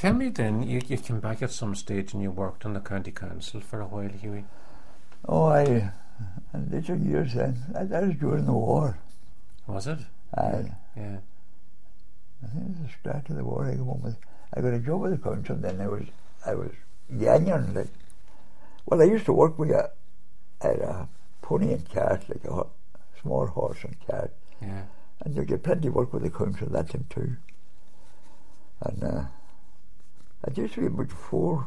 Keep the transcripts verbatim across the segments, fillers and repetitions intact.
Tell me then, you, you came back at some stage and you worked on the county council for a while, Hughie. Oh, I, and these are years then. That, that was during the war. Was it? Aye. Yeah. I think it was the start of the war. I got, one with, I got a job with the council, and then I was, I was ganyan, like. Well, I used to work with a, at a pony and cart, like a ho- small horse and cart. Yeah. And you get plenty of work with the council that time too. And uh, it used to be about four,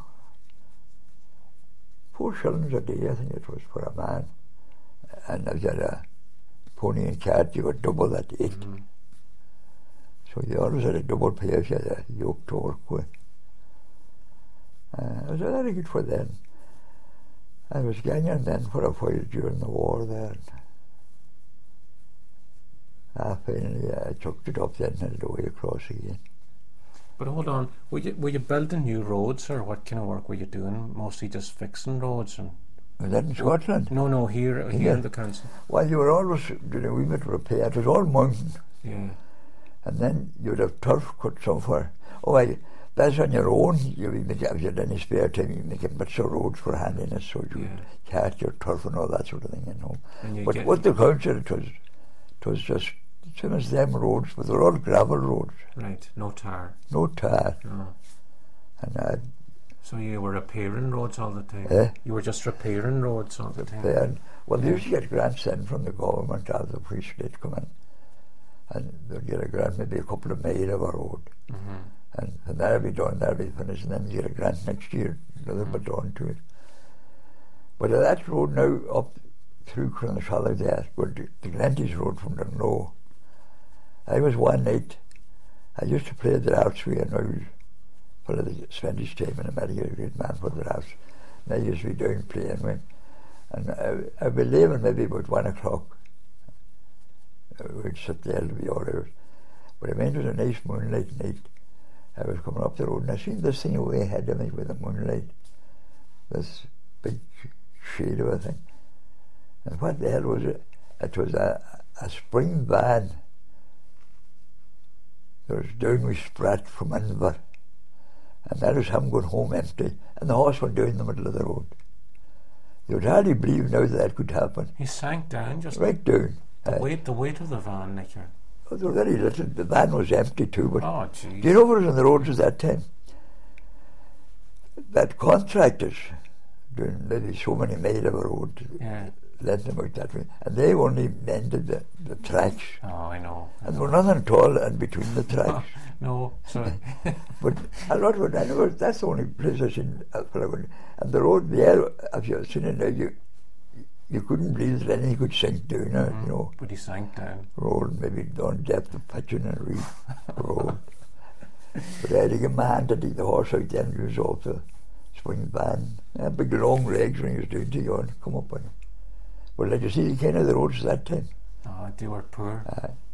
four shillings a day, I think it was, for a man. And if you had a pony and cart, you got double that eight. Mm-hmm. So you always had a double pay if you had a yoke to work with. Uh, it was very good for them. I was ganyan then for a while during the war there. Ah, finally I chucked it up then and held away across again. But hold on, were you, were you building new roads, or what kind of work were you doing? Mostly just fixing roads? And was that in Scotland? No, no, here, here yeah. in the council. Well, you were always doing a wee bit of repair. It was all mountain. Yeah. And then you'd have turf cut somewhere. Oh, I, that's on your own. You make, if you had any spare time, you make a bits of roads for handiness, so you yeah. cart your turf and all that sort of thing, you know. You but with the council, it was, it was just same as them roads, but they're all gravel roads. Right, no tar. No tar. No. And I, so you were repairing roads all the time? Eh? You were just repairing roads all the repairing. time? Well, they used to get grants then from the government out of the Free State come in. And they'd get a grant, maybe a couple of mile of a road. Mm-hmm. And, and that'll be done, that'll be finished, and then you get a grant next year, another bit done to it. But uh, that road now up through Clonashallow there, but the, the Glenties road from Dunlow, I was one night, I used to play the house with an old for the Swedish team in America, a great man for the house. And I used to be down playing with him. And I, I'd be leaving maybe about one o'clock. We'd sit there to be all hours. But I went, it was a nice moonlight night. I was coming up the road and I seen this thing away ahead of me with the moonlight. This big shade of a thing. And what the hell was it? It was a, a spring van. There was down with Spratt from Inver. And that was him going home empty. And the horse went down the middle of the road. You would hardly believe now that that could happen. He sank down just right down. The uh, weight, the weight of the van, like your. Oh, there was very little. The van was empty too. But oh, jeez. Do you know what was on the roads at that time? That contractors doing maybe so many miles of a road. Yeah. Let them out that way, and they only mended the, the tracks. Oh, I know. I and know. there was nothing at all in between the tracks. no, sorry. But a lot of it, I know that's the only place I've seen. And the road there, if you've seen it now, you you couldn't believe that anything could sink down it, mm, you know. But he sank down. Road, maybe on depth of pitching and reef road. But I had to give my hand to take the horse out then, he was off the swing van. And big long legs when he was doing to you and come up on him. Well, did you see the kind of the roads at that time? Oh, they were poor. Uh,